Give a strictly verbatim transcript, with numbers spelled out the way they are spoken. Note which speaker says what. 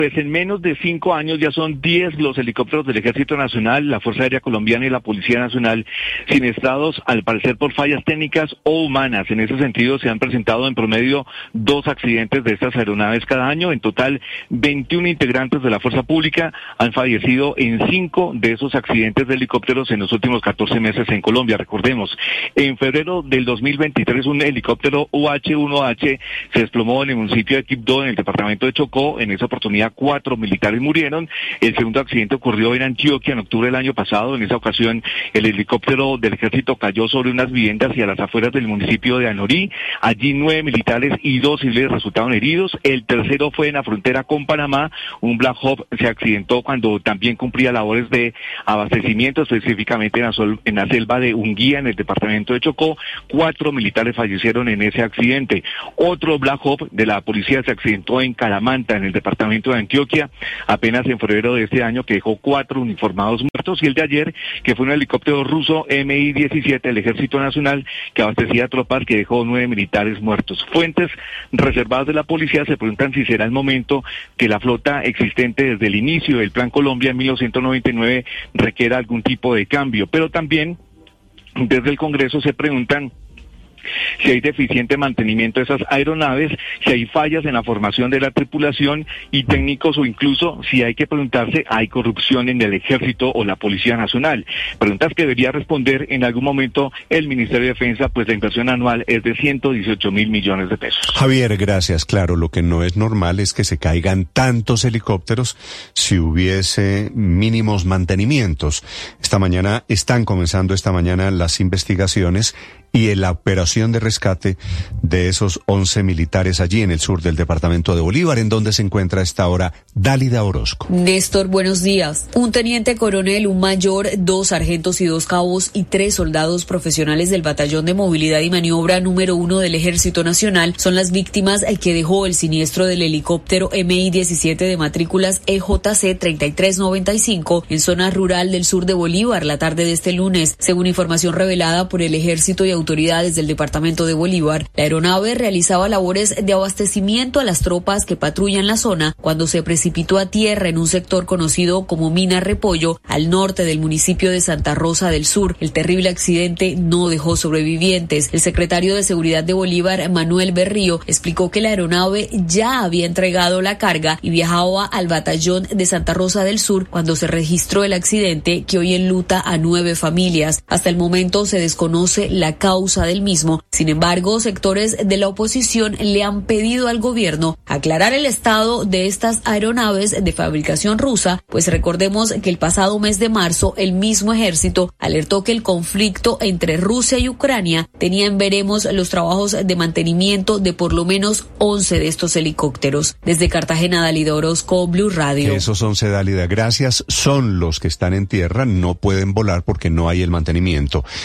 Speaker 1: Pues en menos de cinco años ya son diez los helicópteros del Ejército Nacional, la Fuerza Aérea Colombiana y la Policía Nacional siniestrados, al parecer por fallas técnicas o humanas. En ese sentido se han presentado en promedio dos accidentes de estas aeronaves cada año. En total, veintiún integrantes de la Fuerza Pública han fallecido en cinco de esos accidentes de helicópteros en los últimos catorce meses en Colombia. Recordemos, en febrero del dos mil veintitrés un helicóptero U H uno H se desplomó en el municipio de Quibdó, en el departamento de Chocó. En esa oportunidad cuatro militares murieron. El segundo accidente ocurrió en Antioquia en octubre del año pasado. En esa ocasión el helicóptero del ejército cayó sobre unas viviendas y a las afueras del municipio de Anorí. Allí nueve militares y dos civiles resultaron heridos. El tercero fue en la frontera con Panamá. Un Black Hawk se accidentó cuando también cumplía labores de abastecimiento, específicamente en la, sol, en la selva de Unguía, en el departamento de Chocó. Cuatro militares fallecieron en ese accidente. Otro Black Hawk de la policía se accidentó en Calamanta, en el departamento de Antioquia, apenas en febrero de este año, que dejó cuatro uniformados muertos, y el de ayer, que fue un helicóptero ruso M I diecisiete del Ejército Nacional, que abastecía tropas, que dejó nueve militares muertos. Fuentes reservadas de la policía se preguntan si será el momento que la flota existente desde el inicio del Plan Colombia en mil novecientos noventa y nueve requiera algún tipo de cambio, pero también desde el Congreso se preguntan si hay deficiente mantenimiento de esas aeronaves, si hay fallas en la formación de la tripulación y técnicos, o incluso si hay que preguntarse, ¿hay corrupción en el Ejército o la Policía Nacional? Preguntas que debería responder en algún momento el Ministerio de Defensa, pues la inversión anual es de ciento dieciocho mil millones de pesos.
Speaker 2: Javier, gracias. Claro, lo que no es normal es que se caigan tantos helicópteros si hubiese mínimos mantenimientos. Esta mañana, están comenzando esta mañana las investigaciones y en la operación de rescate de esos once militares allí en el sur del departamento de Bolívar, en donde se encuentra a esta hora Dálida Orozco.
Speaker 3: Néstor, buenos días. Un teniente coronel, un mayor, dos sargentos y dos cabos y tres soldados profesionales del Batallón de Movilidad y Maniobra número uno del Ejército Nacional son las víctimas que dejó el siniestro del helicóptero M I diecisiete de matrículas E J C treinta y tres noventa y cinco en zona rural del sur de Bolívar la tarde de este lunes. Según información revelada por el Ejército y autoridades del departamento de Bolívar, la aeronave realizaba labores de abastecimiento a las tropas que patrullan la zona cuando se precipitó a tierra en un sector conocido como Mina Repollo, al norte del municipio de Santa Rosa del Sur. El terrible accidente no dejó sobrevivientes. El secretario de Seguridad de Bolívar, Manuel Berrío, explicó que la aeronave ya había entregado la carga y viajaba al batallón de Santa Rosa del Sur cuando se registró el accidente, que hoy enluta a nueve familias. Hasta el momento se desconoce la causa causa del mismo. Sin embargo, sectores de la oposición le han pedido al gobierno aclarar el estado de estas aeronaves de fabricación rusa, pues recordemos que el pasado mes de marzo el mismo ejército alertó que el conflicto entre Rusia y Ucrania tenía en veremos los trabajos de mantenimiento de por lo menos once de estos helicópteros. Desde Cartagena, Dálida Orozco, Blue Radio.
Speaker 2: Esos once, Dálida, gracias, son los que están en tierra, no pueden volar porque no hay el mantenimiento.